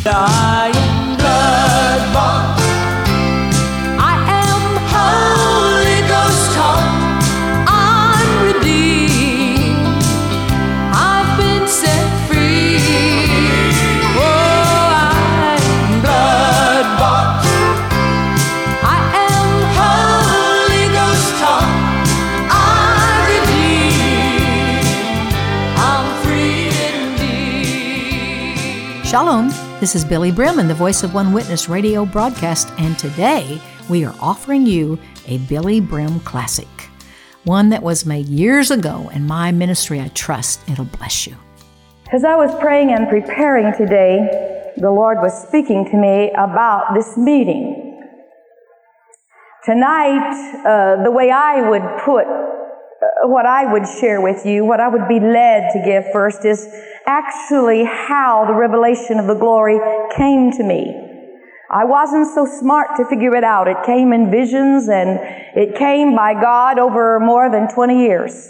I am blood-bought. I am Holy Ghost taught. I'm redeemed. I've been set free. Oh, I am blood-bought. I am Holy Ghost taught. I'm redeemed. I'm free indeed. Shalom. This is Billy Brim and the Voice of One Witness radio broadcast, and today we are offering you a Billy Brim classic, one that was made years ago in my ministry. I trust it'll bless you. As I was praying and preparing today, the Lord was speaking to me about this meeting. Tonight, the way I would put what I would share with you, what I would be led to give first, is actually how the revelation of the glory came to me. I wasn't so smart to figure it out. It came in visions, and it came by God over more than 20 years.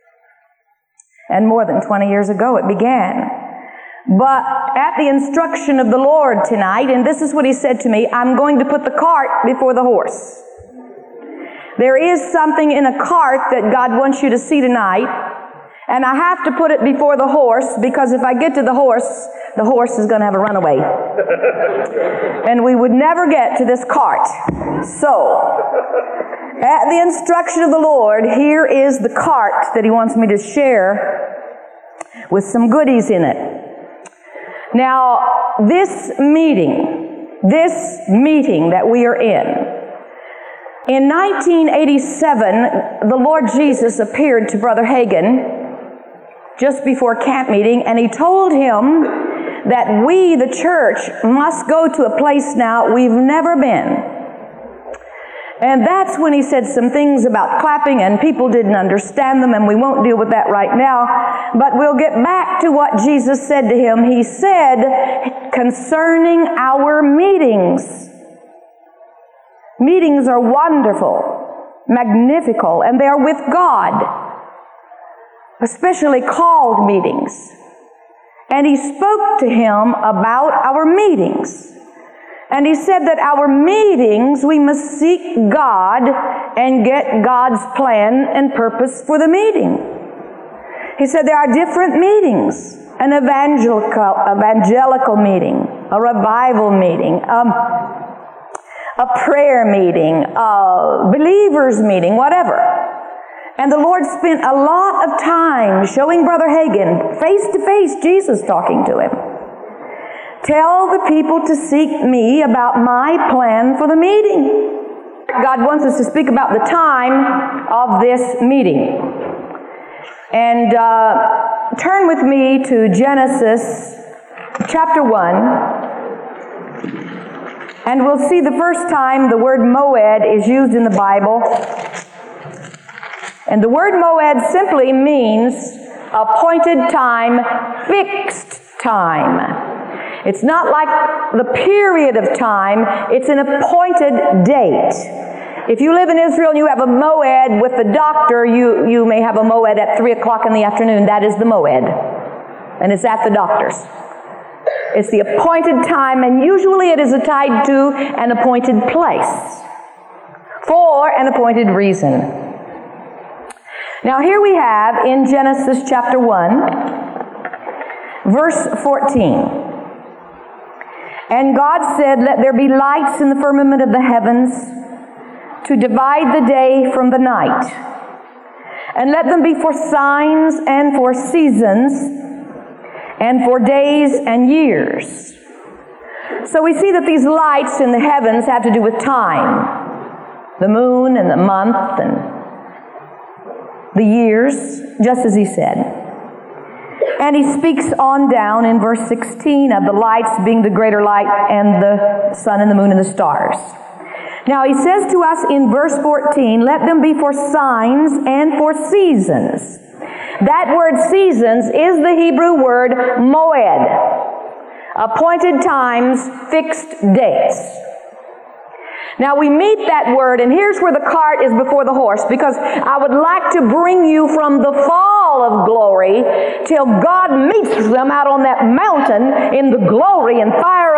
And more than 20 years ago it began. But at the instruction of the Lord tonight, and this is what He said to me, I'm going to put the cart before the horse. There is something in a cart that God wants you to see tonight, and I have to put it before the horse, because if I get to the horse is going to have a runaway. And we would never get to this cart. So, at the instruction of the Lord, here is the cart that He wants me to share with some goodies in it. Now, this meeting that we are in 1987, the Lord Jesus appeared to Brother Hagin just before camp meeting, and He told him that we, the church, must go to a place now we've never been. And that's when He said some things about clapping, and people didn't understand them, and we won't deal with that right now. But we'll get back to what Jesus said to him. He said concerning our meetings. Meetings are wonderful, magnifical, and they are with God, especially called meetings. And He spoke to him about our meetings. And He said that our meetings, we must seek God and get God's plan and purpose for the meeting. He said there are different meetings: an evangelical meeting, a revival meeting, a prayer meeting, a believers meeting, whatever. And the Lord spent a lot of time showing Brother Hagin, face to face, Jesus talking to him. Tell the people to seek me about my plan for the meeting. God wants us to speak about the time of this meeting. And turn with me to Genesis chapter 1. And we'll see the first time the word moed is used in the Bible. And the word moed simply means appointed time, fixed time. It's not like the period of time, it's an appointed date. If you live in Israel and you have a moed with the doctor, you may have a moed at 3 o'clock in the afternoon. That is the moed. And it's at the doctor's. It's the appointed time, and usually it is tied to an appointed place for an appointed reason. Now here we have in Genesis chapter 1, verse 14. And God said, let there be lights in the firmament of the heavens to divide the day from the night. And let them be for signs and for seasons and for days and years. So we see that these lights in the heavens have to do with time. The moon and the month and the years, just as He said. And He speaks on down in verse 16 of the lights being the greater light and the sun and the moon and the stars. Now He says to us in verse 14, let them be for signs and for seasons. That word seasons is the Hebrew word moed. Appointed times, fixed dates. Now we meet that word, and here's where the cart is before the horse, because I would like to bring you from the fall of glory till God meets them out on that mountain in the glory and fire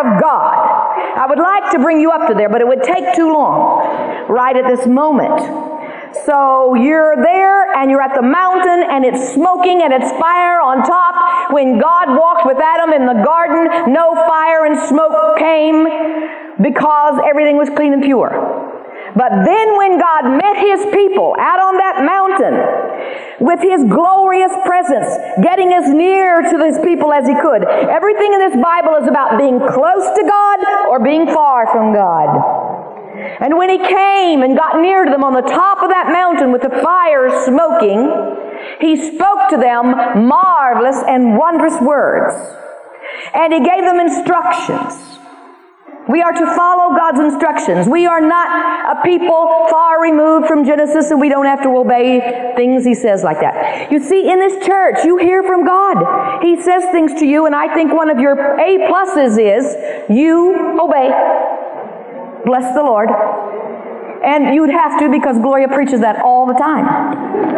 of God. I would like to bring you up to there, but it would take too long right at this moment. So you're there and you're at the mountain and it's smoking and it's fire on top. When God walked with Adam in the garden, no fire and smoke came because everything was clean and pure. But then when God met His people out on that mountain with His glorious presence, getting as near to His people as He could. Everything in this Bible is about being close to God or being far from God. And when He came and got near to them on the top of that mountain with the fire smoking, He spoke to them marvelous and wondrous words. And He gave them instructions. We are to follow God's instructions. We are not a people far removed from Genesis and we don't have to obey things He says like that. You see, in this church, you hear from God. He says things to you, and I think one of your A pluses is you obey. Bless the Lord. And you'd have to, because Gloria preaches that all the time.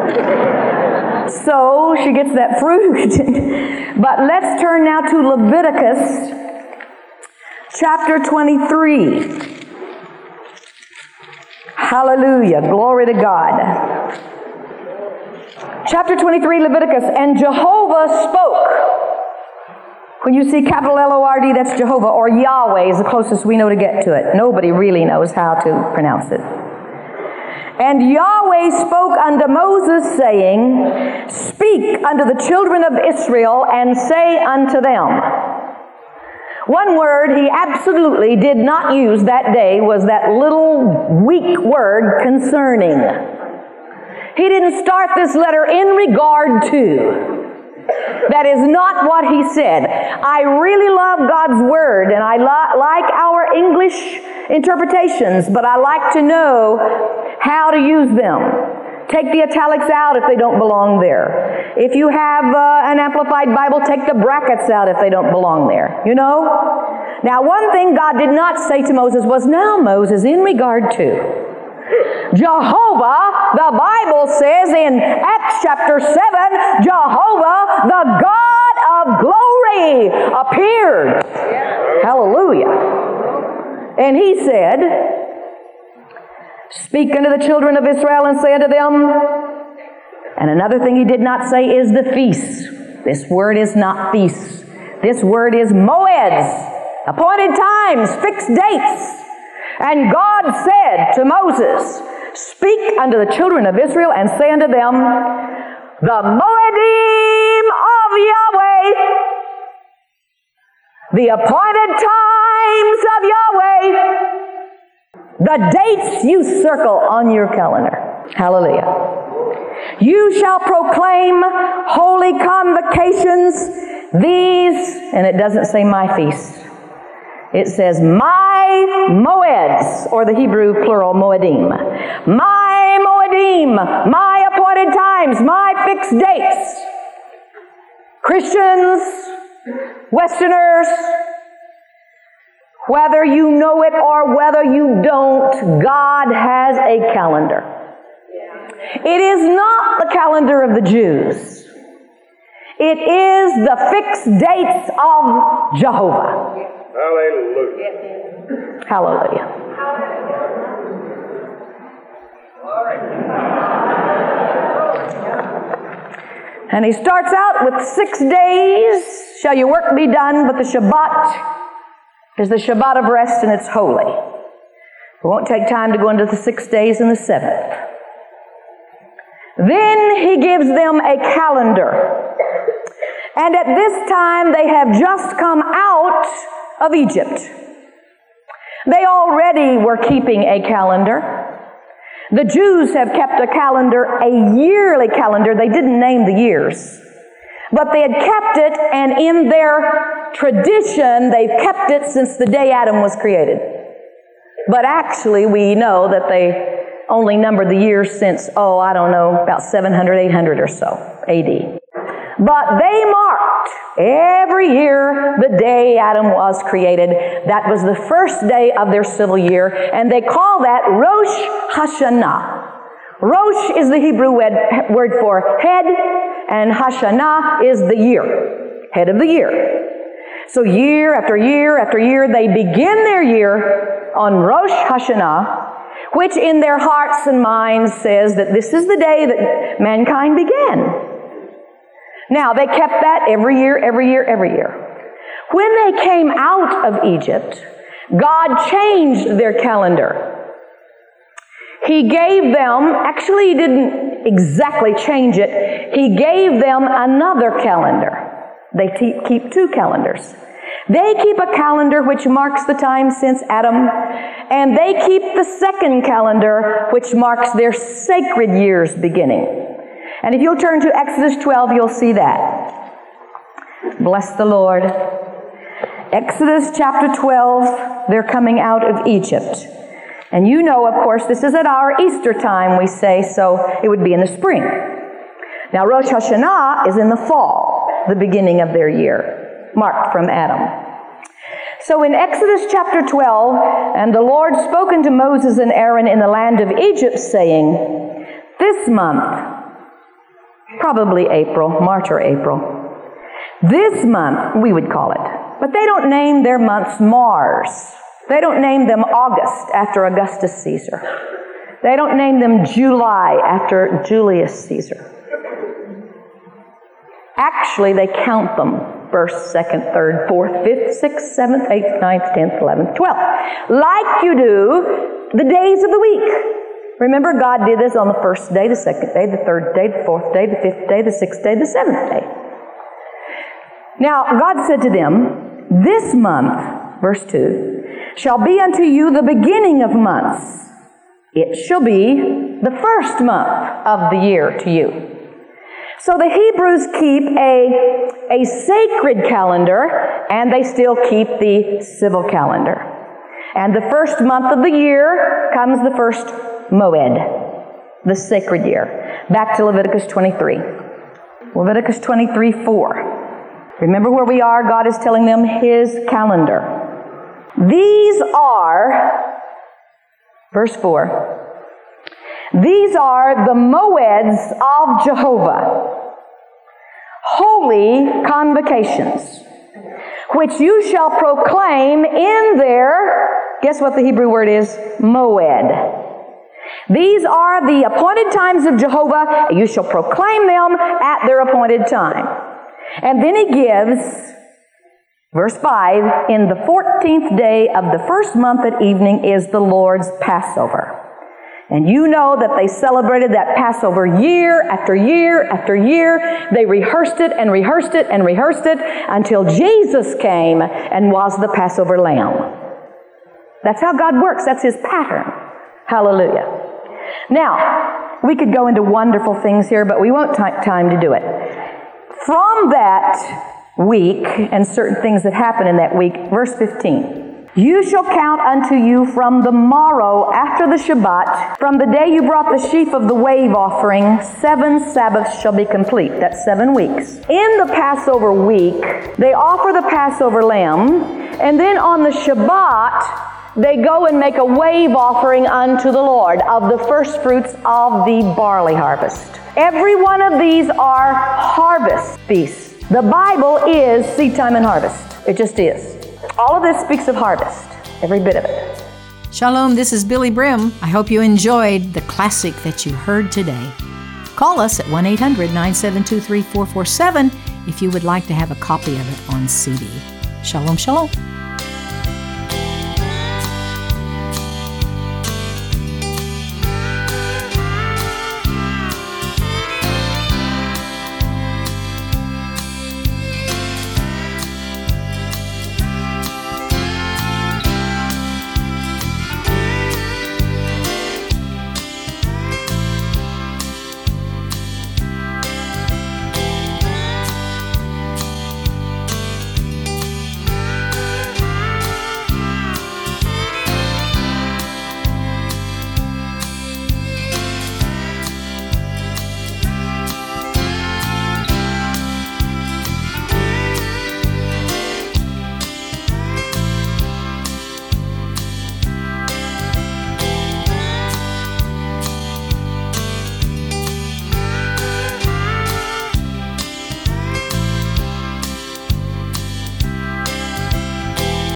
So she gets that fruit. But let's turn now to Leviticus chapter 23. Hallelujah. Glory to God. Chapter 23, Leviticus. And Jehovah spoke. When you see capital L-O-R-D, that's Jehovah, or Yahweh is the closest we know to get to it. Nobody really knows how to pronounce it. And Yahweh spoke unto Moses, saying, Speak unto the children of Israel, and say unto them. One word He absolutely did not use that day was that little weak word, concerning. He didn't start this letter in regard to. That is not what He said. I really love God's Word, and I like our English interpretations, but I like to know how to use them. Take the italics out if they don't belong there. If you have an Amplified Bible, take the brackets out if they don't belong there. You know? Now, one thing God did not say to Moses was, Now, Moses, in regard to Jehovah, the Bible says in Acts chapter 7, Jehovah, the God of glory, appeared. Hallelujah. And He said, Speak unto the children of Israel and say unto them. And another thing He did not say is the feasts. This word is not feasts. This word is moeds, appointed times, fixed dates. And God said to Moses, Speak unto the children of Israel and say unto them, The Moedim of Yahweh, the appointed times of Yahweh, the dates you circle on your calendar. Hallelujah. You shall proclaim holy convocations, these, and it doesn't say my feasts. It says, my moeds, or the Hebrew plural, moedim. My moedim, my appointed times, my fixed dates. Christians, Westerners, whether you know it or whether you don't, God has a calendar. It is not the calendar of the Jews. It is the fixed dates of Jehovah. Hallelujah. Hallelujah. And He starts out with 6 days shall your work be done, but the Shabbat is the Shabbat of rest, and it's holy. We won't take time to go into the 6 days and the 7th. Then He gives them a calendar. And at this time, they have just come out of Egypt. They already were keeping a calendar. The Jews have kept a calendar, a yearly calendar. They didn't name the years. But they had kept it, and in their tradition, they've kept it since the day Adam was created. But actually, we know that they only numbered the years since, about 700, 800 or so, A.D. But they marked every year the day Adam was created. That was the first day of their civil year, and they call that Rosh Hashanah. Rosh is the Hebrew word for head, and Hashanah is the year, head of the year. So year after year after year, they begin their year on Rosh Hashanah, which in their hearts and minds says that this is the day that mankind began. Now, they kept that every year, every year, every year. When they came out of Egypt, God changed their calendar. He gave them, actually He didn't exactly change it, He gave them another calendar. They keep two calendars. They keep a calendar which marks the time since Adam, and they keep the second calendar which marks their sacred years beginning. And if you'll turn to Exodus 12, you'll see that. Bless the Lord. Exodus chapter 12, they're coming out of Egypt. And you know, of course, this is at our Easter time, we say, so it would be in the spring. Now, Rosh Hashanah is in the fall, the beginning of their year, marked from Adam. So in Exodus chapter 12, and the Lord spoke unto Moses and Aaron in the land of Egypt, saying, this month, probably April, March or April, this month, we would call it. But they don't name their months Mars. They don't name them August after Augustus Caesar. They don't name them July after Julius Caesar. Actually, they count them. 1st, 2nd, 3rd, 4th, 5th, 6th, 7th, 8th, 9th, 10th, 11th, 12th. Like you do the days of the week. Remember, God did this on the 1st day, the 2nd day, the 3rd day, the 4th day, the 5th day, the 6th day, the 7th day. Now, God said to them, this month, verse 2, shall be unto you the beginning of months. It shall be the first month of the year to you. So the Hebrews keep a sacred calendar, and they still keep the civil calendar. And the first month of the year comes the first Moed, the sacred year. Back to Leviticus 23. Leviticus 23:4. Remember where we are? God is telling them His calendar. These are, verse 4, these are the Moeds of Jehovah, holy convocations, which you shall proclaim in their, guess what the Hebrew word is? Moed. These are the appointed times of Jehovah. You shall proclaim them at their appointed time. And then He gives, verse 5, in the 14th day of the first month at evening is the Lord's Passover. And you know that they celebrated that Passover year after year after year. They rehearsed it and rehearsed it and rehearsed it until Jesus came and was the Passover lamb. That's how God works. That's His pattern. Hallelujah. Now, we could go into wonderful things here, but we won't take time to do it. From that week and certain things that happen in that week, verse 15. You shall count unto you from the morrow after the Shabbat, from the day you brought the sheaf of the wave offering, 7 Sabbaths shall be complete. That's 7 weeks. In the Passover week, they offer the Passover lamb, and then on the Shabbat, they go and make a wave offering unto the Lord of the first fruits of the barley harvest. Every one of these are harvest feasts. The Bible is seed time and harvest. It just is. All of this speaks of harvest, every bit of it. Shalom, this is Billy Brim. I hope you enjoyed the classic that you heard today. Call us at 1-800-972-3447 if you would like to have a copy of it on CD. Shalom, shalom.